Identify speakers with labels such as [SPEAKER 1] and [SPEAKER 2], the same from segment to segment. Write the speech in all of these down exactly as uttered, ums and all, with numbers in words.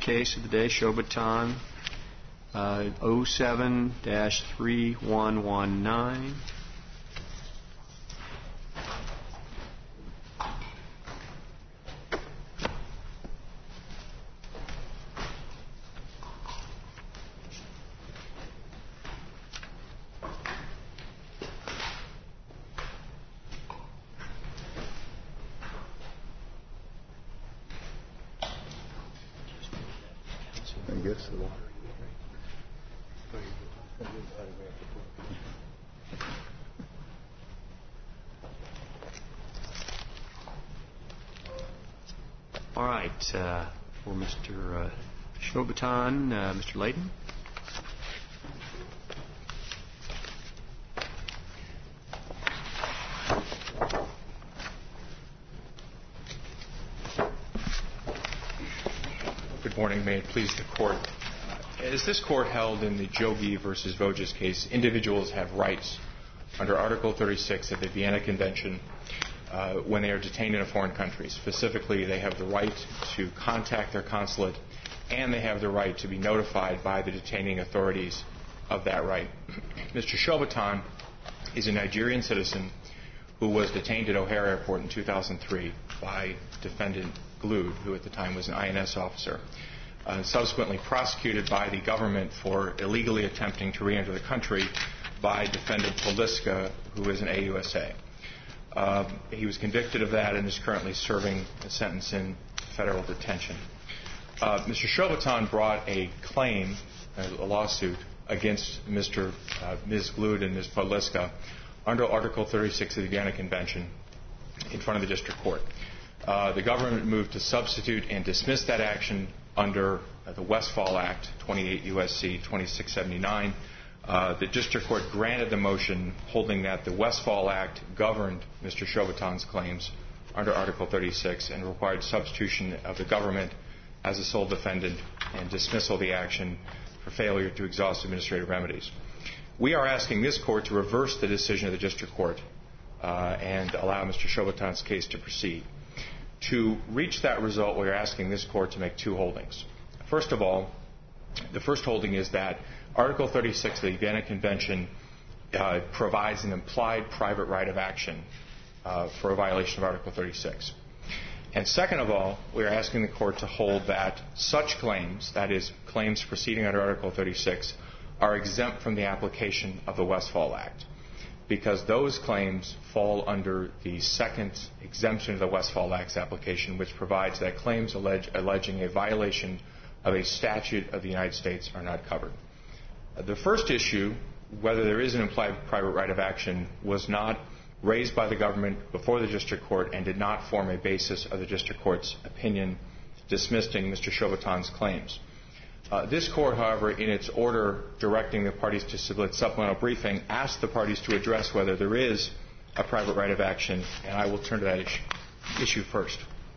[SPEAKER 1] Case of the day, Shobatan, uh, oh seven dash three one one nine.
[SPEAKER 2] I guess so.
[SPEAKER 1] All right, uh, for Mister Uh, Shobatan, uh, Mister Layden.
[SPEAKER 3] Good morning. May it please the Court. Uh, as this Court held in the Jogi versus Voges case, individuals have rights under Article thirty-six of the Vienna Convention uh, when they are detained in a foreign country. Specifically, they have the right to contact their consulate, and they have the right to be notified by the detaining authorities of that right. Mister Shobatan is a Nigerian citizen who was detained at O'Hare Airport in two thousand three by defendant Glood, who at the time was an I N S officer, uh, subsequently prosecuted by the government for illegally attempting to re-enter the country by defendant Poliska, who is an A U S A. Uh, he was convicted of that and is currently serving a sentence in federal detention. Uh, Mister Shobatan brought a claim, a lawsuit, against Mister Uh, Miz Glood and Miz Poliska under Article thirty-six of the Vienna Convention in front of the district court. Uh, the government moved to substitute and dismiss that action under uh, the Westfall Act, twenty-eight U S C twenty-six seventy-nine. Uh, the district court granted the motion, holding that the Westfall Act governed Mister Shobatan's claims under Article thirty-six and required substitution of the government as a sole defendant and dismissal of the action for failure to exhaust administrative remedies. We are asking this court to reverse the decision of the district court uh, and allow Mister Shobatan's case to proceed. To reach that result, we are asking this court to make two holdings. First of all, the first holding is that Article thirty-six of the Vienna Convention uh, provides an implied private right of action uh, for a violation of Article thirty-six. And second of all, we are asking the court to hold that such claims, that is, claims proceeding under Article thirty-six, are exempt from the application of the Westfall Act, because those claims fall under the second exemption of the Westfall Act's application, which provides that claims allege, alleging a violation of a statute of the United States are not covered. Uh, the first issue, whether there is an implied private right of action, was not raised by the government before the district court and did not form a basis of the district court's opinion dismissing Mister Shobatan's claims. Uh, this court, however, in its order directing the parties to submit supplemental briefing, asked the parties to address whether there is a private right of action, and I will turn to that issue, issue first.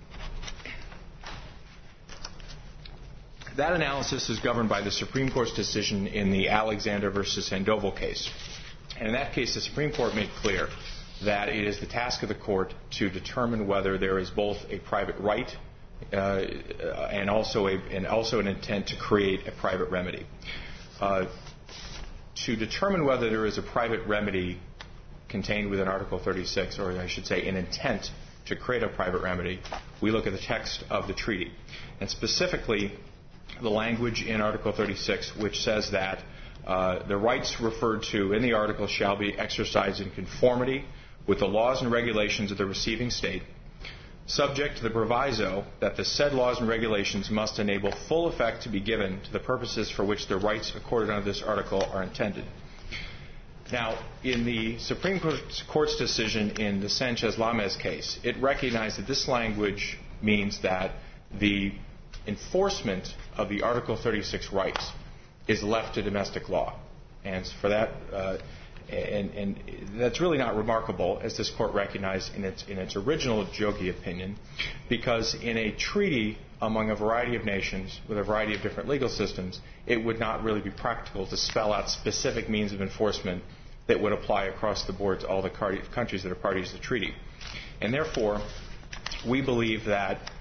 [SPEAKER 3] That analysis is governed by the Supreme Court's decision in the Alexander versus Sandoval case. And in that case, the Supreme Court made clear that it is the task of the court to determine whether there is both a private right Uh, and also a, and also an intent to create a private remedy. Uh, to determine whether there is a private remedy contained within Article thirty-six, or I should say an intent to create a private remedy, we look at the text of the treaty, and specifically the language in Article thirty-six, which says that uh, the rights referred to in the article shall be exercised in conformity with the laws and regulations of the receiving state, subject to the proviso that the said laws and regulations must enable full effect to be given to the purposes for which the rights accorded under this article are intended. Now, in the Supreme Court's decision in the Sanchez-Lames case, it recognized that this language means that the enforcement of the Article thirty-six rights is left to domestic law. And for that, uh, And, and that's really not remarkable, as this court recognized in its, in its original Jogi opinion, because in a treaty among a variety of nations with a variety of different legal systems, it would not really be practical to spell out specific means of enforcement that would apply across the board to all the countries that are parties to the treaty. And therefore, we believe that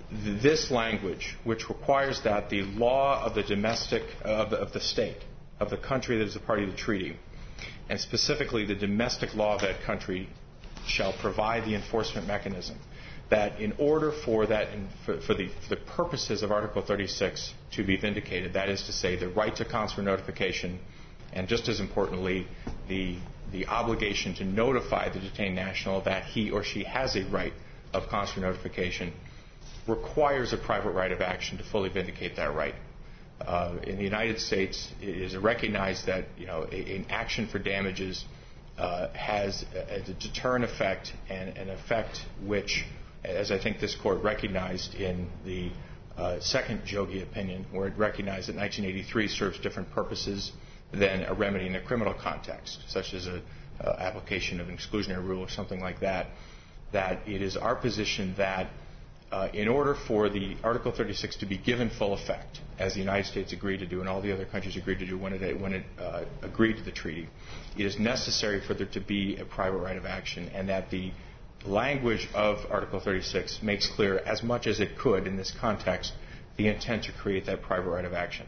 [SPEAKER 3] th- this language, which requires that the law of the domestic, uh, of, the, of the state, of the country that is a party to the treaty, and specifically the domestic law of that country, shall provide the enforcement mechanism, that in order for that, in, for, for, the, for the purposes of Article thirty-six to be vindicated, that is to say the right to consular notification, and just as importantly, the, the obligation to notify the detained national that he or she has a right of consular notification, requires a private right of action to fully vindicate that right. Uh, in the United States, it is recognized that you know a, an action for damages uh, has a, a deterrent effect, and an effect which, as I think this Court recognized in the uh, second Jogee opinion, where it recognized that nineteen eighty-three serves different purposes than a remedy in a criminal context, such as an uh, application of an exclusionary rule or something like that, that it is our position that uh, in order for the Article thirty-six to be given full effect, as the United States agreed to do and all the other countries agreed to do when it, when it uh, agreed to the treaty, it is necessary for there to be a private right of action, and that the language of Article thirty-six makes clear, as much as it could in this context, the intent to create that private right of action.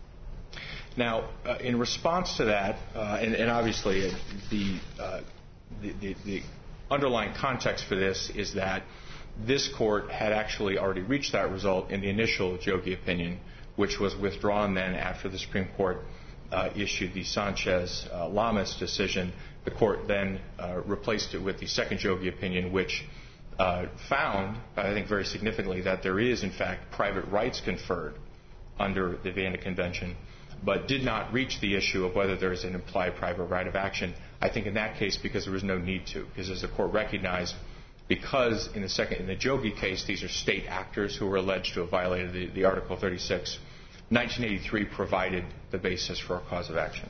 [SPEAKER 3] Now, uh, in response to that, uh, and, and obviously uh, the, uh, the, the, the underlying context for this is that this Court had actually already reached that result in the initial Jogee opinion, which was withdrawn then after the Supreme Court uh, issued the Sanchez-Lamas uh, decision. The Court then uh, replaced it with the second Jogee opinion, which uh, found, I think very significantly, that there is, in fact, private rights conferred under the Vienna Convention, but did not reach the issue of whether there is an implied private right of action. I think in that case because there was no need to, because as the Court recognized, because in the second, in the Jogee case, these are state actors who were alleged to have violated the, the Article thirty-six, nineteen eighty-three provided the basis for a cause of action.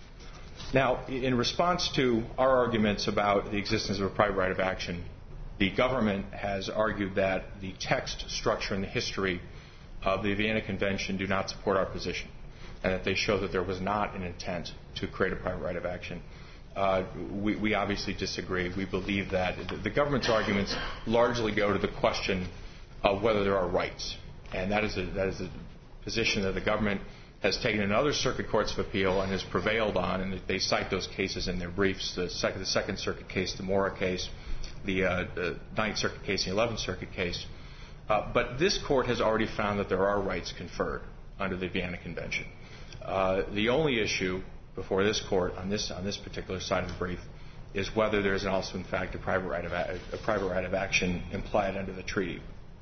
[SPEAKER 3] Now, in response to our arguments about the existence of a private right of action, the government has argued that the text, structure, and the history of the Vienna Convention do not support our position, and that they show that there was not an intent to create a private right of action. Uh, we, we obviously disagree. We believe that the, the government's arguments largely go to the question of whether there are rights, and that is a, that is a position that the government has taken in other circuit courts of appeal and has prevailed on, and they cite those cases in their briefs, the Second, the second Circuit case, the Mora case, the, uh, the Ninth Circuit case, the Eleventh Circuit case. Uh, but this Court has already found that there are rights conferred under the Vienna Convention. Uh, the only issue before this Court on this on this particular side of the brief is whether there is also, in fact, a private right of a, a private right of action implied under the treaty.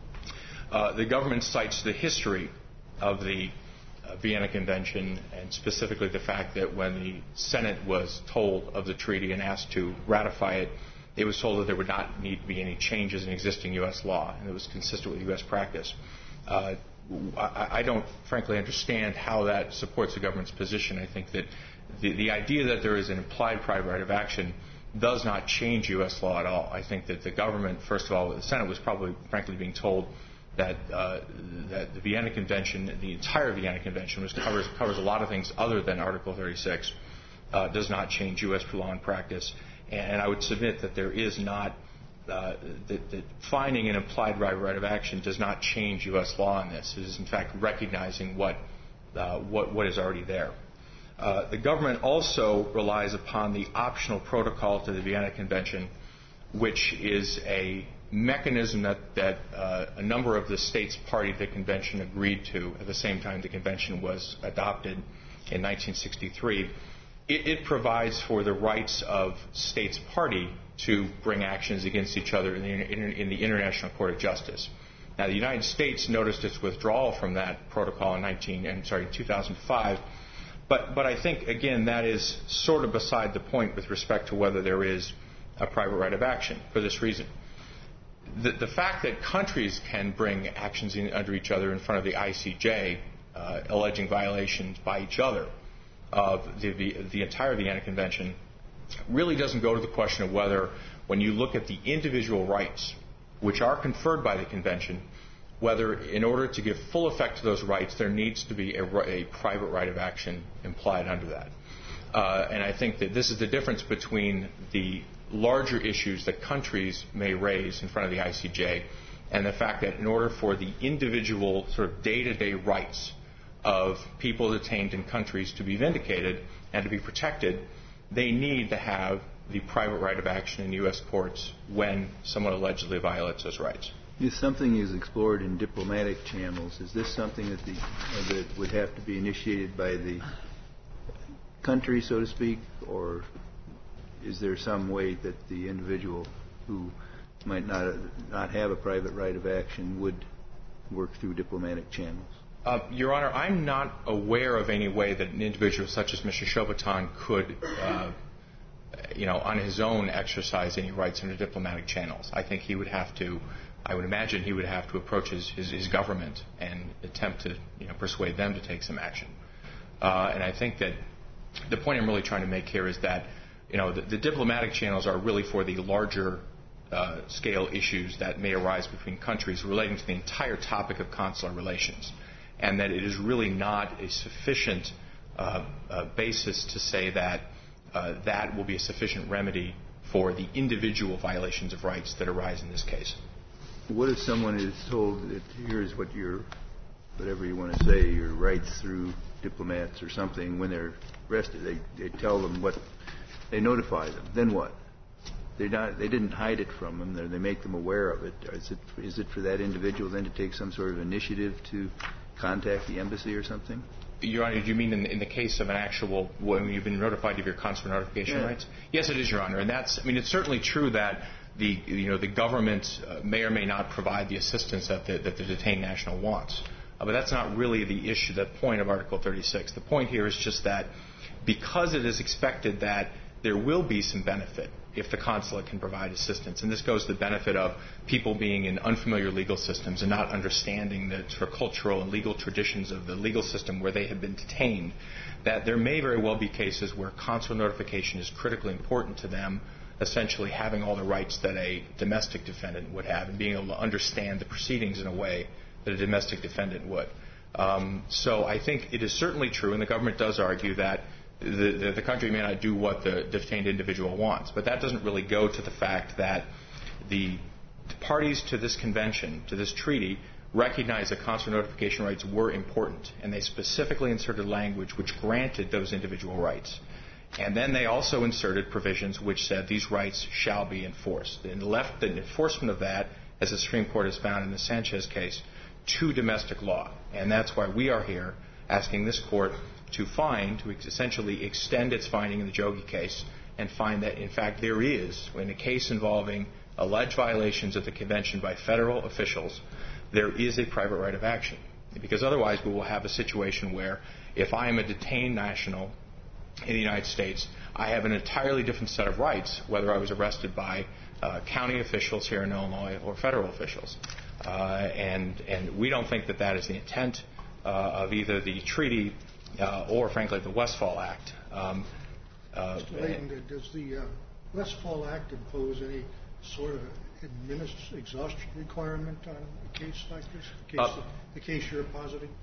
[SPEAKER 3] Uh, the government cites the history of the uh, Vienna Convention, and specifically the fact that when the Senate was told of the treaty and asked to ratify it, it was told that there would not need to be any changes in existing U S law, and it was consistent with U S practice. Uh, I, I don't, frankly, understand how that supports the government's position. I think that the, the idea that there is an implied private right of action does not change U S law at all. I think that the government, first of all, the Senate was probably, frankly, being told that uh, that the Vienna Convention, the entire Vienna Convention, which covers covers a lot of things other than Article thirty-six, uh, does not change U S law and practice. And I would submit that there is not uh, that, that finding an implied right, right of action does not change U S law in this. It is, in fact, recognizing what uh, what what is already there. Uh, the government also relies upon the optional protocol to the Vienna Convention, which is a mechanism that, that uh, a number of the states party to the convention agreed to at the same time the convention was adopted in nineteen sixty-three. It, it provides for the rights of states party to bring actions against each other in the, in the International Court of Justice. Now, the United States noticed its withdrawal from that protocol in nineteen, I'm sorry, two thousand five. But, but I think, again, that is sort of beside the point with respect to whether there is a private right of action for this reason. The, the fact that countries can bring actions in, under each other in front of the I C J, uh, alleging violations by each other of the, the, the entire Vienna Convention, really doesn't go to the question of whether, when you look at the individual rights which are conferred by the convention, whether in order to give full effect to those rights, there needs to be a, a private right of action implied under that. Uh, and I think that this is the difference between the larger issues that countries may raise in front of the I C J and the fact that in order for the individual sort of day-to-day rights of people detained in countries to be vindicated and to be protected, they need to have the private right of action in U S courts when someone allegedly violates those rights.
[SPEAKER 2] If something is explored in diplomatic channels, is this something that, the, uh, that would have to be initiated by the country, so to speak, or is there some way that the individual who might not not have a private right of action would work through diplomatic channels?
[SPEAKER 3] Uh, Your Honor, I'm not aware of any way that an individual such as Mister Chauvetin could, uh, you know, on his own exercise any rights under diplomatic channels. I think he would have to, I would imagine he would have to approach his, his, his government and attempt to, you know, persuade them to take some action. Uh, and I think that the point I'm really trying to make here is that, you know, the, the diplomatic channels are really for the larger uh, scale issues that may arise between countries relating to the entire topic of consular relations, and that it is really not a sufficient uh, uh, basis to say that uh, that will be a sufficient remedy for the individual violations of rights that arise in this case.
[SPEAKER 2] What if someone is told that here's what your, whatever you want to say, your rights through diplomats or something, when they're arrested, they, they tell them what, they notify them, then what? They're not, they didn't hide it from them, they, they make them aware of it. Is it. Is it for that individual then to take some sort of initiative to contact the embassy or something?
[SPEAKER 3] Your Honor, do you mean in, in the case of an actual, when you've been notified of your consular notification
[SPEAKER 2] yeah.
[SPEAKER 3] rights? Yes, it is, Your Honor. And that's, I mean, it's certainly true that the, you know, the government uh, may or may not provide the assistance that the, that the detained national wants. Uh, but that's not really the issue, the point of Article thirty-six. The point here is just that because it is expected that there will be some benefit if the consulate can provide assistance. And this goes to the benefit of people being in unfamiliar legal systems and not understanding the sort of cultural and legal traditions of the legal system where they have been detained, that there may very well be cases where consular notification is critically important to them, essentially having all the rights that a domestic defendant would have and being able to understand the proceedings in a way that a domestic defendant would. Um, so I think it is certainly true, and the government does argue that The, the, the country may not do what the detained individual wants, but that doesn't really go to the fact that the parties to this convention, to this treaty, recognize that consular notification rights were important, and they specifically inserted language which granted those individual rights. And then they also inserted provisions which said these rights shall be enforced, and left the enforcement of that, as the Supreme Court has found in the Sanchez case, to domestic law. And that's why we are here asking this court to find, to essentially extend its finding in the Jogi case and find that, in fact, there is, in a case involving alleged violations of the convention by federal officials, there is a private right of action. Because otherwise we will have a situation where if I am a detained national in the United States, I have an entirely different set of rights, whether I was arrested by uh, county officials here in Illinois or federal officials. Uh, and, and we don't think that that is the intent uh, of either the treaty Uh, or, frankly, the Westfall Act. Um, uh,
[SPEAKER 4] Mister Layton, does the uh, Westfall Act impose any sort of administ- exhaustion requirement on a case like this, the case,
[SPEAKER 3] uh,
[SPEAKER 4] that, the case you're positing?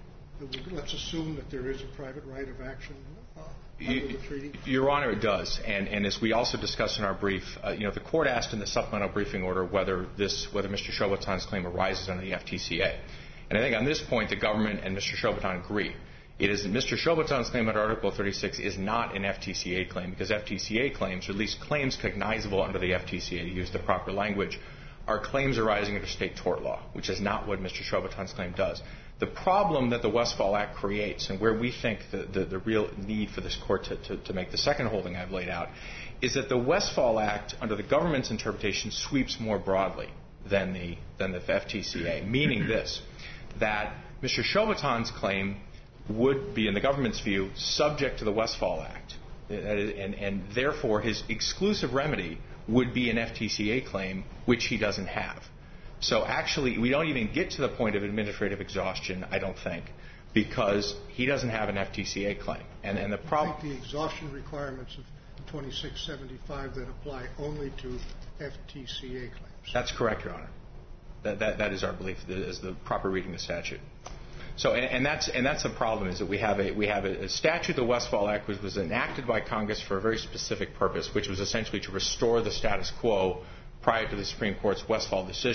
[SPEAKER 4] Let's assume that there is a private right of action uh, under
[SPEAKER 3] you,
[SPEAKER 4] the treaty.
[SPEAKER 3] Your Honor, it does. And, and as we also discussed in our brief, uh, you know, the court asked in the supplemental briefing order whether this, whether Mister Chauvetin's claim arises under the F T C A. And I think on this point, the government and Mister Chauvetin agree. It is that Mister Chauvetin's claim under Article thirty-six is not an F T C A claim, because F T C A claims, or at least claims cognizable under the F T C A, to use the proper language, are claims arising under state tort law, which is not what Mister Chauvetin's claim does. The problem that the Westfall Act creates, and where we think the, the, the real need for this court to, to, to make the second holding I've laid out, is that the Westfall Act, under the government's interpretation, sweeps more broadly than the, than the F T C A, meaning this, that Mister Chauvetin's claim would be, in the government's view, subject to the Westfall Act. And, and therefore, his exclusive remedy would be an F T C A claim, which he doesn't have. So actually, we don't even get to the point of administrative exhaustion, I don't think, because he doesn't have an F T C A claim. And, and the problem...
[SPEAKER 4] I think the exhaustion requirements of twenty-six seventy-five that apply only to F T C A claims.
[SPEAKER 3] That's correct, Your Honor. That, that, that is our belief, that is the proper reading of the statute. So, and, and that's and that's the problem, is that we have a we have a, a statute, the Westfall Act, which was enacted by Congress for a very specific purpose, which was essentially to restore the status quo prior to the Supreme Court's Westfall decision.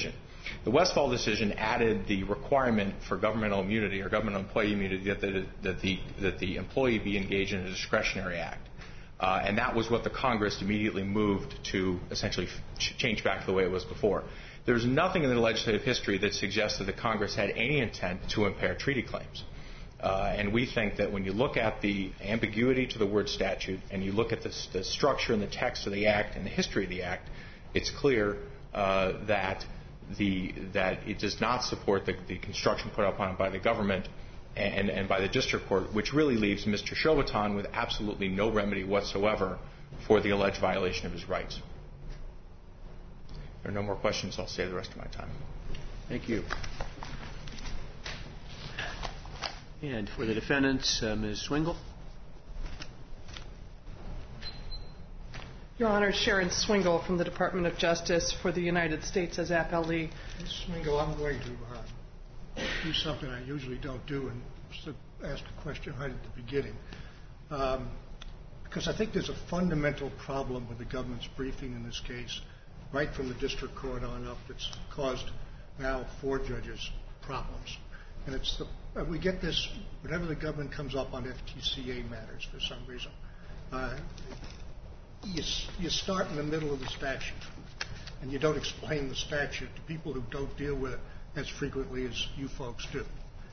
[SPEAKER 3] The Westfall decision added the requirement for governmental immunity or governmental employee immunity that the, that the, that the employee be engaged in a discretionary act. Uh, and that was what the Congress immediately moved to essentially ch- change back to the way it was before. There's nothing in the legislative history that suggests that the Congress had any intent to impair treaty claims. Uh, and we think that when you look at the ambiguity to the word statute and you look at the, the structure and the text of the Act and the history of the Act, it's clear uh, that the that it does not support the, the construction put upon it by the government and, and by the district court, which really leaves Mister Chauveton with absolutely no remedy whatsoever for the alleged violation of his rights. If there are no more questions, I'll save the rest of my time.
[SPEAKER 1] Thank you. And for the defendants, uh, Miz Swingle.
[SPEAKER 5] Your Honor, Sharon Swingle from the Department of Justice for the United States as appellee.
[SPEAKER 4] Miz Swingle, I'm going to uh, do something I usually don't do and ask a question right at the beginning. Um, because I think there's a fundamental problem with the government's briefing in this case, right from the district court on up, that's caused now four judges problems. And it's the, uh, we get this whenever the government comes up on F T C A matters for some reason. Uh, you, you start in the middle of the statute, and you don't explain the statute to people who don't deal with it as frequently as you folks do.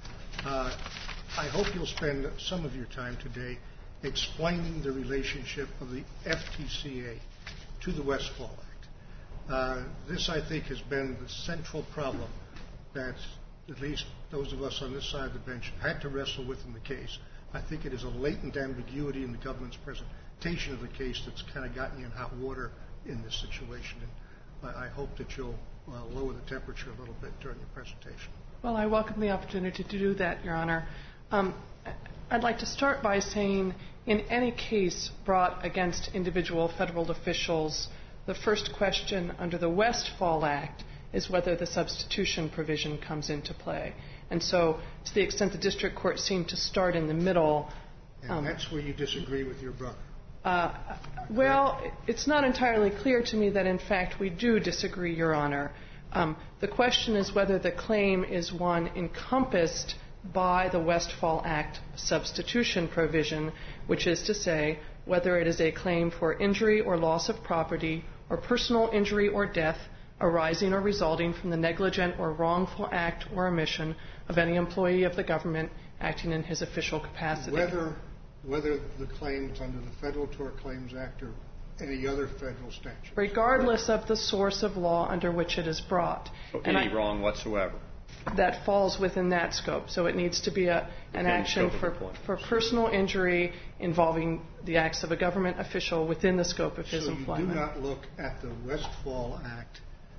[SPEAKER 4] Uh, I hope you'll spend some of your time today explaining the relationship of the F T C A to the Westfall Act. Uh, this, I think, has been the central problem that at least those of us on this side of the bench had to wrestle with in the case. I think it is a latent ambiguity in the government's presentation of the case that's kind of gotten you in hot water in this situation. And I, I hope that you'll uh, lower the temperature a little bit during your presentation.
[SPEAKER 5] Well, I welcome the opportunity to do that, Your Honor. Um, I'd like to start by saying in any case brought against individual federal officials, the first question under the Westfall Act is whether the substitution provision comes into play. And so to the extent the district court seemed to start in the middle.
[SPEAKER 4] And
[SPEAKER 5] um,
[SPEAKER 4] that's where you disagree with your brother.
[SPEAKER 5] Uh, well, it's not entirely clear to me that, in fact, we do disagree, Your Honor. Um, the question is whether the claim is one encompassed by the Westfall Act substitution provision, which is to say whether it is a claim for injury or loss of property or personal injury or death arising or resulting from the negligent or wrongful act or omission of any employee of the government acting in his official capacity.
[SPEAKER 4] Whether, whether the claims under the Federal Tort Claims Act or any other federal statute.
[SPEAKER 5] Regardless of the source of law under which it is brought.
[SPEAKER 1] So
[SPEAKER 5] and
[SPEAKER 1] any
[SPEAKER 5] I,
[SPEAKER 1] wrong whatsoever.
[SPEAKER 5] That falls within that scope. So it needs to be a, an action for, for personal injury involving the acts of a government official within the scope of his
[SPEAKER 4] so
[SPEAKER 5] employment.
[SPEAKER 4] So you do not look at the Westfall Act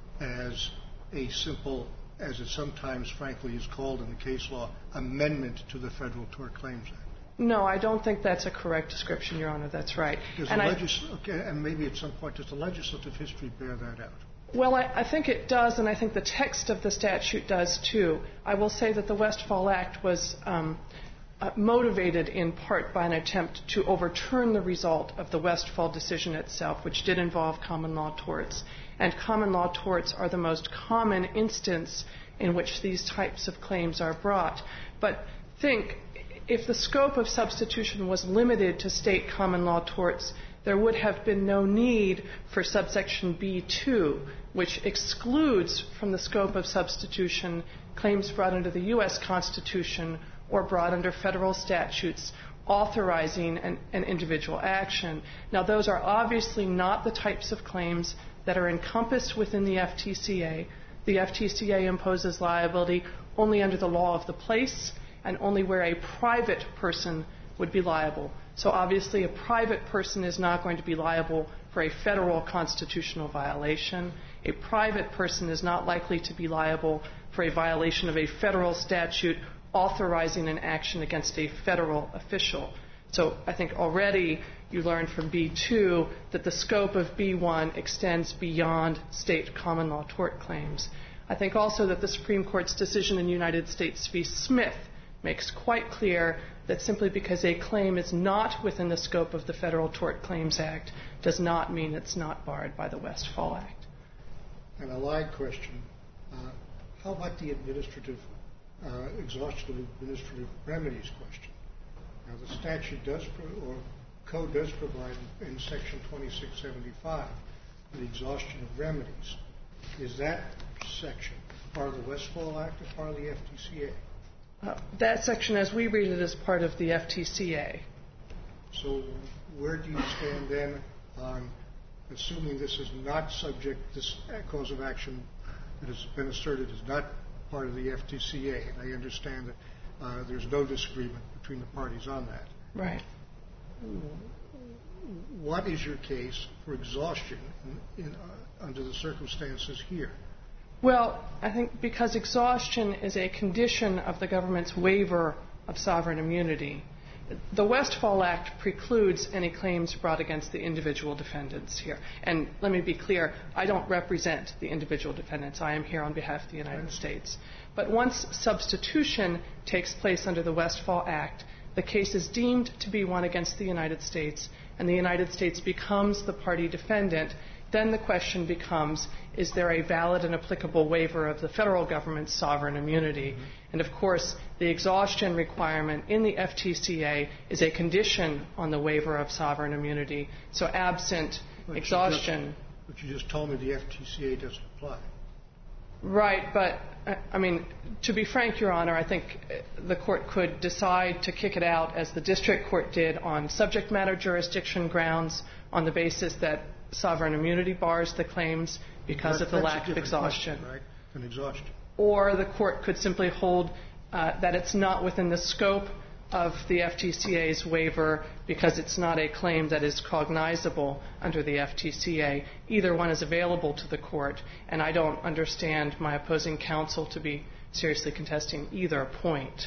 [SPEAKER 4] as a simple, as it sometimes frankly is called in the case law, amendment to the Federal Tort Claims Act.
[SPEAKER 5] No, I don't think that's a correct description, Your Honor. That's right.
[SPEAKER 4] Does
[SPEAKER 5] and,
[SPEAKER 4] the
[SPEAKER 5] I,
[SPEAKER 4] legis- okay, and maybe at some point, does the legislative history bear that out?
[SPEAKER 5] Well, I, I think it does, and I think the text of the statute does, too. I will say that the Westfall Act was um, uh, motivated in part by an attempt to overturn the result of the Westfall decision itself, which did involve common law torts. And common law torts are the most common instance in which these types of claims are brought. But think, if the scope of substitution was limited to state common law torts, there would have been no need for subsection B two, which excludes from the scope of substitution claims brought under the U S Constitution or brought under federal statutes authorizing an, an individual action. Now, those are obviously not the types of claims that are encompassed within the F T C A. The F T C A imposes liability only under the law of the place and only where a private person would be liable. So obviously a private person is not going to be liable for a federal constitutional violation. A private person is not likely to be liable for a violation of a federal statute authorizing an action against a federal official. So I think already you learned from B two that the scope of B one extends beyond state common law tort claims. I think also that the Supreme Court's decision in United States v. Smith makes quite clear that simply because a claim is not within the scope of the Federal Tort Claims Act does not mean it's not barred by the Westfall Act.
[SPEAKER 4] And a live question. Uh, how about the administrative, uh, exhaustion of administrative remedies question? Now, the statute does, pro- or code does provide in section twenty-six seventy-five the exhaustion of remedies. Is that section part of the Westfall Act or part of the F T C A?
[SPEAKER 5] Uh, that section, as we read it, is part of the F T C A.
[SPEAKER 4] So where do you stand then on assuming this is not subject, this cause of action that has been asserted is not part of the F T C A? And I understand that uh, there's no disagreement between the parties on that.
[SPEAKER 5] Right.
[SPEAKER 4] What is your case for exhaustion in, in, uh, under the circumstances here?
[SPEAKER 5] Well, I think because exhaustion is a condition of the government's waiver of sovereign immunity, the Westfall Act precludes any claims brought against the individual defendants here. And let me be clear, I don't represent the individual defendants. I am here on behalf of the United States. But once substitution takes place under the Westfall Act, the case is deemed to be one against the United States, and the United States becomes the party defendant. Then the question becomes, is there a valid and applicable waiver of the federal government's sovereign immunity? Mm-hmm. And of course, the exhaustion requirement in the F T C A is a condition on the waiver of sovereign immunity. So absent but exhaustion...
[SPEAKER 4] You just, but you just told me the F T C A doesn't apply.
[SPEAKER 5] Right, but, I mean, to be frank, Your Honor, I think the court could decide to kick it out, as the district court did, on subject matter jurisdiction grounds, on the basis that sovereign immunity bars the claims because
[SPEAKER 4] that,
[SPEAKER 5] of the lack of exhaustion.
[SPEAKER 4] Question, right? An exhaustion.
[SPEAKER 5] Or the court could simply hold uh, that it's not within the scope of the F T C A's waiver because it's not a claim that is cognizable under the F T C A. Either one is available to the court, and I don't understand my opposing counsel to be seriously contesting either point.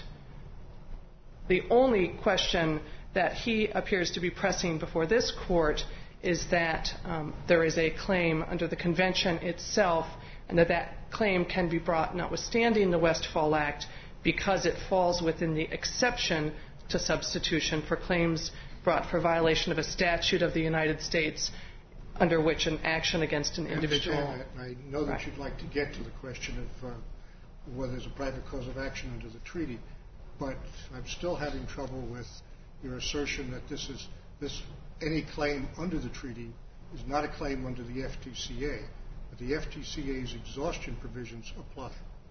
[SPEAKER 5] The only question that he appears to be pressing before this court is that um, there is a claim under the convention itself, and that that claim can be brought notwithstanding the Westfall Act because it falls within the exception to substitution for claims brought for violation of a statute of the United States under which an action against an individual...
[SPEAKER 4] I understand that. I know that
[SPEAKER 5] right.
[SPEAKER 4] you'd like to get to the question of uh, whether there's a private cause of action under the treaty, but I'm still having trouble with your assertion that this is this any claim under the treaty is not a claim under the F T C A, but the F T C A's exhaustion provisions apply.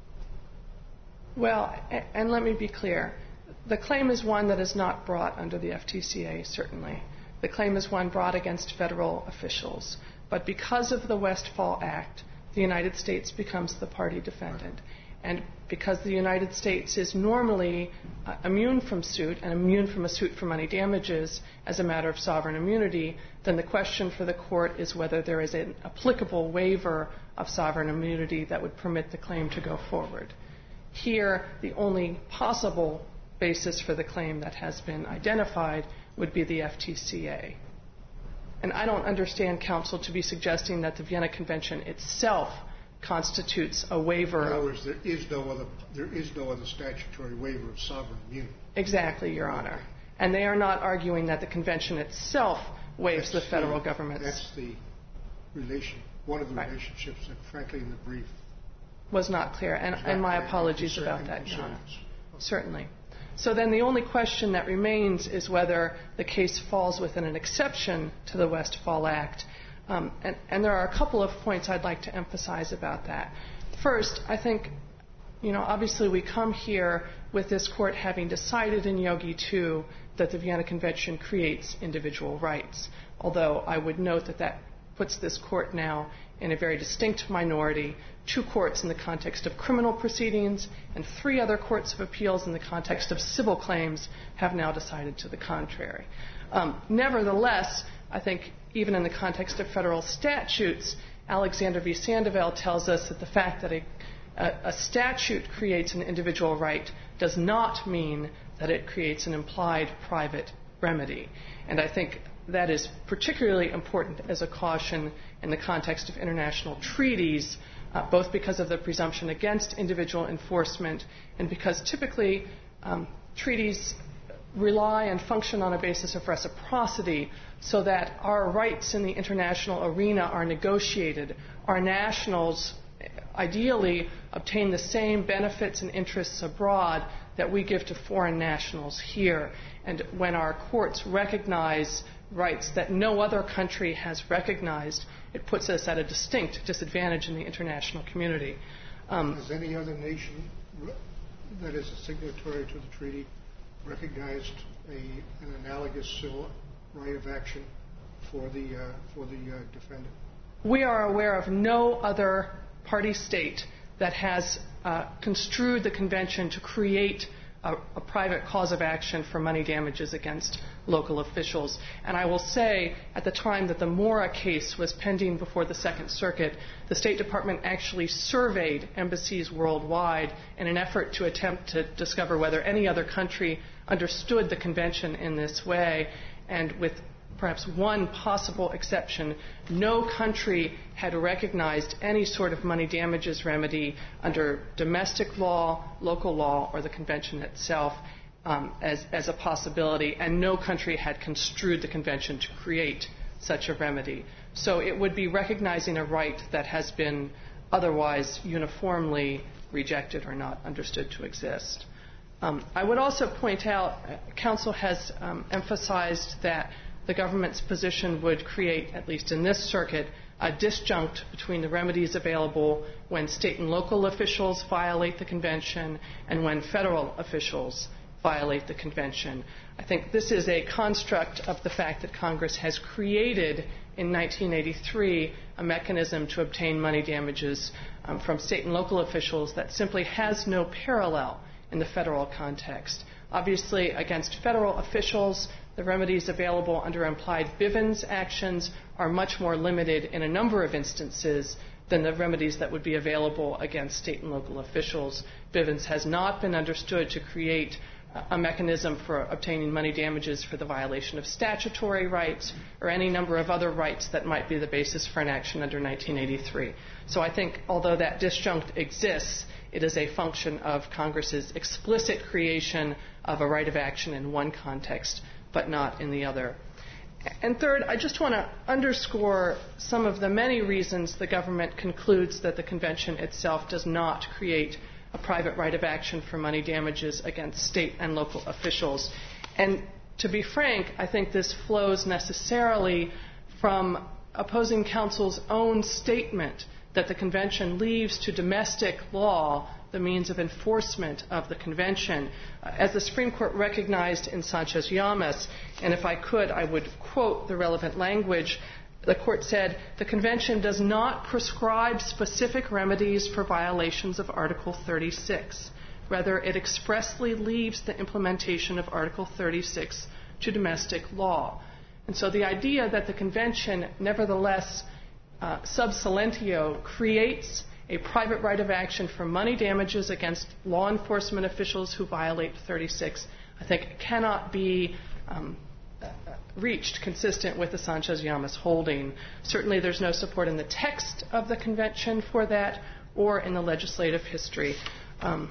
[SPEAKER 5] Well, and let me be clear. The claim is one that is not brought under the F T C A, certainly. The claim is one brought against federal officials. But because of the Westfall Act, the United States becomes the party defendant. And because the United States is normally uh, immune from suit and immune from a suit for money damages as a matter of sovereign immunity, then the question for the court is whether there is an applicable waiver of sovereign immunity that would permit the claim to go forward. Here, the only possible basis for the claim that has been identified would be the F T C A. And I don't understand counsel to be suggesting that the Vienna Convention itself constitutes a waiver.
[SPEAKER 4] In other words, there is no other, there is no other statutory waiver of sovereign immunity.
[SPEAKER 5] Exactly, Your Honor. And they are not arguing that the convention itself waives
[SPEAKER 4] that's
[SPEAKER 5] the federal
[SPEAKER 4] the,
[SPEAKER 5] government's...
[SPEAKER 4] That's the relation, one of the
[SPEAKER 5] right.
[SPEAKER 4] relationships that, frankly, in the brief...
[SPEAKER 5] was not clear, and, and my
[SPEAKER 4] clear.
[SPEAKER 5] apologies
[SPEAKER 4] Concern,
[SPEAKER 5] about that, Your Honor.
[SPEAKER 4] concerns.
[SPEAKER 5] Certainly. So then the only question that remains is whether the case falls within an exception to the Westfall Act. Um, and, and there are a couple of points I'd like to emphasize about that. First, I think, you know, obviously we come here with this court having decided in Yogi two that the Vienna Convention creates individual rights, although I would note that that puts this court now in a very distinct minority, two courts in the context of criminal proceedings and three other courts of appeals in the context of civil claims have now decided to the contrary. Um, nevertheless, I think even in the context of federal statutes, Alexander v. Sandoval tells us that the fact that a, a, a statute creates an individual right does not mean that it creates an implied private remedy. And I think that is particularly important as a caution in the context of international treaties, uh, both because of the presumption against individual enforcement and because typically um, treaties rely and function on a basis of reciprocity so that our rights in the international arena are negotiated. Our nationals ideally obtain the same benefits and interests abroad that we give to foreign nationals here. And when our courts recognize rights that no other country has recognized, it puts us at a distinct disadvantage in the international community. Um,
[SPEAKER 4] Has any other nation that is a signatory to the treaty recognized a, an analogous civil right of action for the, uh, for the uh, defendant?
[SPEAKER 5] We are aware of no other party state that has uh, construed the convention to create a, a private cause of action for money damages against local officials. And I will say, at the time that the Mora case was pending before the Second Circuit, the State Department actually surveyed embassies worldwide in an effort to attempt to discover whether any other country understood the convention in this way. And with perhaps one possible exception, no country had recognized any sort of money damages remedy under domestic law, local law, or the convention itself um, as, as a possibility, and no country had construed the convention to create such a remedy. So it would be recognizing a right that has been otherwise uniformly rejected or not understood to exist. Um, I would also point out, uh, counsel has um, emphasized that the government's position would create, at least in this circuit, a disjunct between the remedies available when state and local officials violate the convention and when federal officials violate the convention. I think this is a construct of the fact that Congress has created in nineteen eighty-three a mechanism to obtain money damages um, from state and local officials that simply has no parallel in the federal context. Obviously, against federal officials, the remedies available under implied Bivens actions are much more limited in a number of instances than the remedies that would be available against state and local officials. Bivens has not been understood to create a mechanism for obtaining money damages for the violation of statutory rights or any number of other rights that might be the basis for an action under nineteen eighty-three. So I think although that disjunct exists, it is a function of Congress's explicit creation of a right of action in one context, but not in the other. And third, I just want to underscore some of the many reasons the government concludes that the convention itself does not create a private right of action for money damages against state and local officials. And to be frank, I think this flows necessarily from opposing counsel's own statement that the convention leaves to domestic law the means of enforcement of the convention. Uh, as the Supreme Court recognized in Sanchez-Llamas, and if I could, I would quote the relevant language, the court said, the convention does not prescribe specific remedies for violations of Article thirty-six. Rather, it expressly leaves the implementation of Article thirty-six to domestic law. And so the idea that the convention nevertheless uh, sub silentio creates a private right of action for money damages against law enforcement officials who violate thirty-six, I think cannot be um, reached consistent with the Sanchez-Llamas holding. Certainly there's no support in the text of the convention for that or in the legislative history. Um,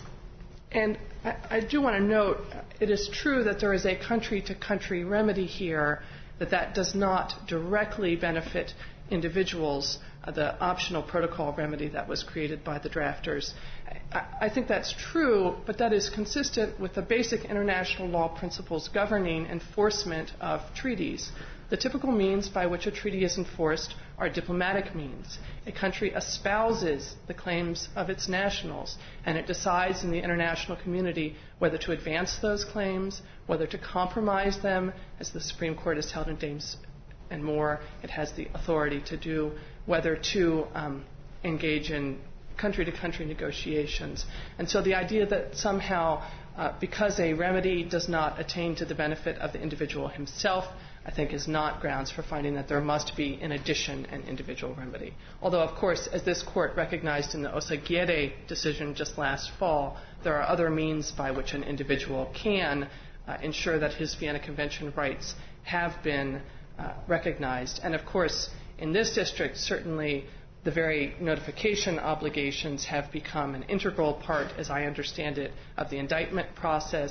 [SPEAKER 5] and I, I do want to note, it is true that there is a country-to-country remedy here, that that does not directly benefit individuals, uh, the optional protocol remedy that was created by the drafters. I, I think that's true, but that is consistent with the basic international law principles governing enforcement of treaties. The typical means by which a treaty is enforced are diplomatic means. A country espouses the claims of its nationals, and it decides in the international community whether to advance those claims, whether to compromise them, as the Supreme Court has held in Dames and more. It has the authority to do, whether to um, engage in country-to-country negotiations. And so the idea that somehow, uh, because a remedy does not attain to the benefit of the individual himself, I think is not grounds for finding that there must be, in addition, an individual remedy. Although, of course, as this Court recognized in the Osagiere decision just last fall, there are other means by which an individual can uh, ensure that his Vienna Convention rights have been uh, recognized. And, of course, in this district, certainly the very notification obligations have become an integral part, as I understand it, of the indictment process.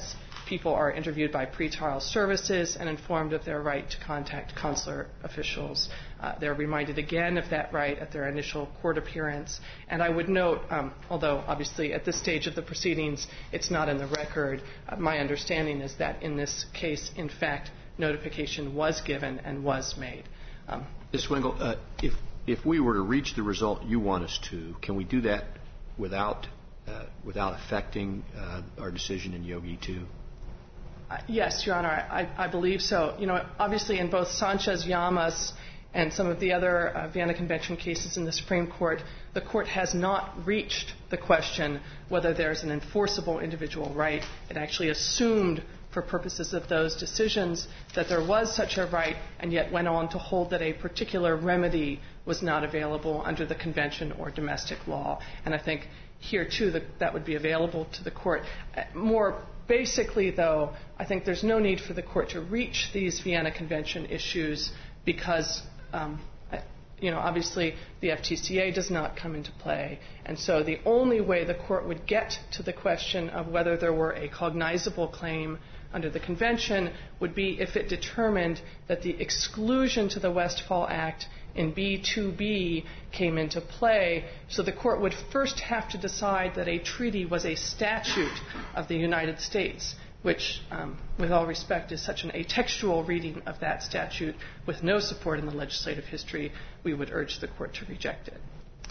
[SPEAKER 5] people are interviewed by pretrial services and informed of their right to contact consular officials. Uh, they're reminded again of that right at their initial court appearance. And I would note, um, although obviously at this stage of the proceedings it's not in the record, uh, my understanding is that in this case, in fact, notification was given and was made. Um,
[SPEAKER 1] Miz Swingle, uh, if, if we were to reach the result you want us to, can we do that without Uh, without affecting uh, our decision in Yogi two?
[SPEAKER 5] Uh, yes, Your Honor, I, I believe so. You know, obviously in both Sanchez-Llamas and some of the other uh, Vienna Convention cases in the Supreme Court, the Court has not reached the question whether there's an enforceable individual right. It actually assumed for purposes of those decisions that there was such a right and yet went on to hold that a particular remedy was not available under the Convention or domestic law. And I think here, too, that, that would be available to the Court. More basically, though, I think there's no need for the Court to reach these Vienna Convention issues because, um, you know, obviously the F T C A does not come into play. And so the only way the Court would get to the question of whether there were a cognizable claim under the Convention would be if it determined that the exclusion to the Westfall Act in B two B came into play. So the Court would first have to decide that a treaty was a statute of the United States, which, um, with all respect, is such an atextual reading of that statute with no support in the legislative history. We would urge the Court to reject it.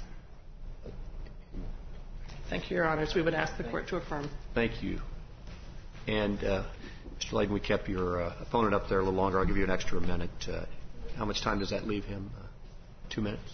[SPEAKER 5] Thank you, Your Honors. We would ask the Court to affirm.
[SPEAKER 1] Thank you. And, uh, Mister Layden, we kept your uh, opponent up there a little longer. I'll give you an extra minute. Uh, how much time does that leave him? Uh, two minutes.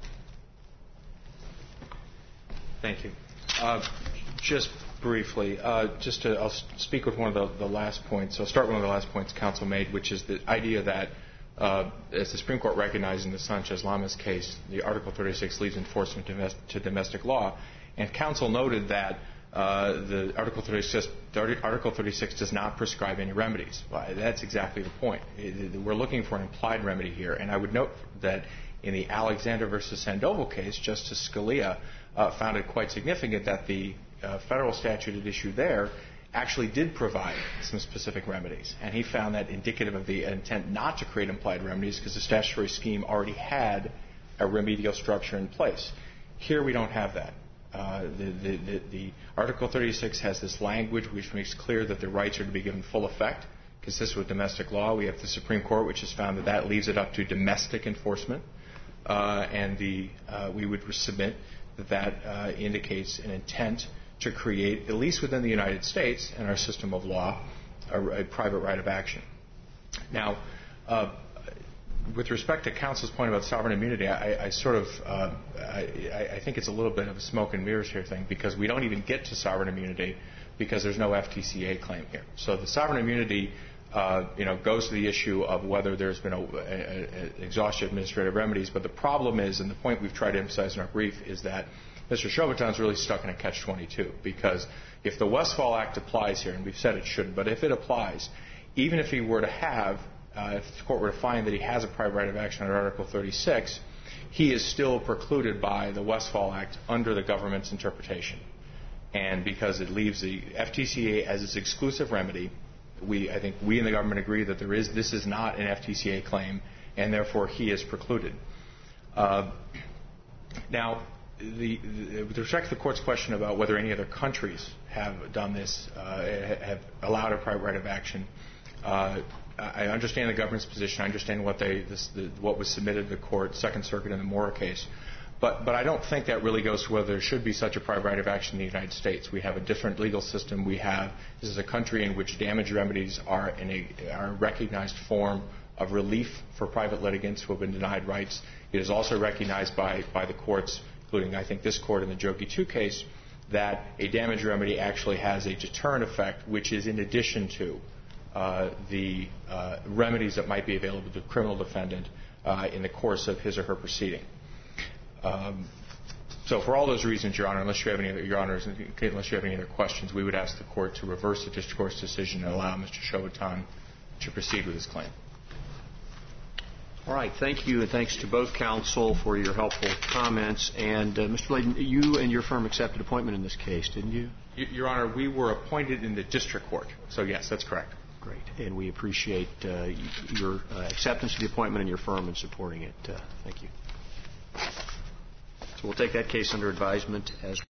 [SPEAKER 3] Thank you. Uh, just briefly, uh, just to, I'll speak with one of the, the last points. I'll start with one of the last points counsel made, which is the idea that, uh, as the Supreme Court recognized in the Sanchez-Llamas case, the Article thirty-six leaves enforcement to, mes- to domestic law. And counsel noted that uh, the Article thirty-six, Article thirty-six does not prescribe any remedies. Well, that's exactly the point. It, we're looking for an implied remedy here. And I would note that in the Alexander versus Sandoval case, Justice Scalia uh, found it quite significant that the uh, federal statute at issue there actually did provide some specific remedies. And he found that indicative of the intent not to create implied remedies because the statutory scheme already had a remedial structure in place. Here we don't have that. Uh, the, the, the, the Article thirty-six has this language which makes clear that the rights are to be given full effect, consistent with domestic law. We have the Supreme Court, which has found that that leaves it up to domestic enforcement. Uh, and the, uh, we would submit that that uh, indicates an intent to create, at least within the United States and our system of law, a, a private right of action. Now, uh, with respect to counsel's point about sovereign immunity, I, I sort of, uh, I, I think it's a little bit of a smoke and mirrors here thing because we don't even get to sovereign immunity because there's no F T C A claim here. So the sovereign immunity Uh, you know, goes to the issue of whether there's been a, a, a exhaustion of administrative remedies. But the problem is, and the point we've tried to emphasize in our brief, is that Mister Chauvetin's really stuck in a catch twenty-two. Because if the Westfall Act applies here, and we've said it shouldn't, but if it applies, even if he were to have, uh, if the court were to find that he has a private right of action under Article thirty-six, he is still precluded by the Westfall Act under the government's interpretation. And because it leaves the F T C A as its exclusive remedy, We, I think we in the government agree that there is, this is not an F T C A claim, and therefore he is precluded. Uh, now, the, the, with respect to the Court's question about whether any other countries have done this, uh, have allowed a private right of action, uh, I understand the government's position. I understand what they, this, the, what was submitted to the Court, Second Circuit in the Mora case. But, but I don't think that really goes to whether there should be such a private right of action in the United States. We have a different legal system. We have, this is a country in which damage remedies are, in a, are a recognized form of relief for private litigants who have been denied rights. It is also recognized by, by the courts, including I think this court in the Jogi two case, that a damage remedy actually has a deterrent effect, which is in addition to uh, the uh, remedies that might be available to a criminal defendant uh, in the course of his or her proceeding. Um, so for all those reasons, Your Honor, unless you have any other, Your Honors, unless you have any other questions, we would ask the Court to reverse the district court's decision and allow Mister Chauvetin to proceed with his claim.
[SPEAKER 1] All right. Thank you, and thanks to both counsel for your helpful comments. And, uh, Mister Bladen, you and your firm accepted appointment in this case, didn't you?
[SPEAKER 3] Your Honor, we were appointed in the district court. So, yes, that's correct.
[SPEAKER 1] Great. And we appreciate uh, your uh, acceptance of the appointment and your firm in supporting it. Uh, thank you. So we'll take that case under advisement as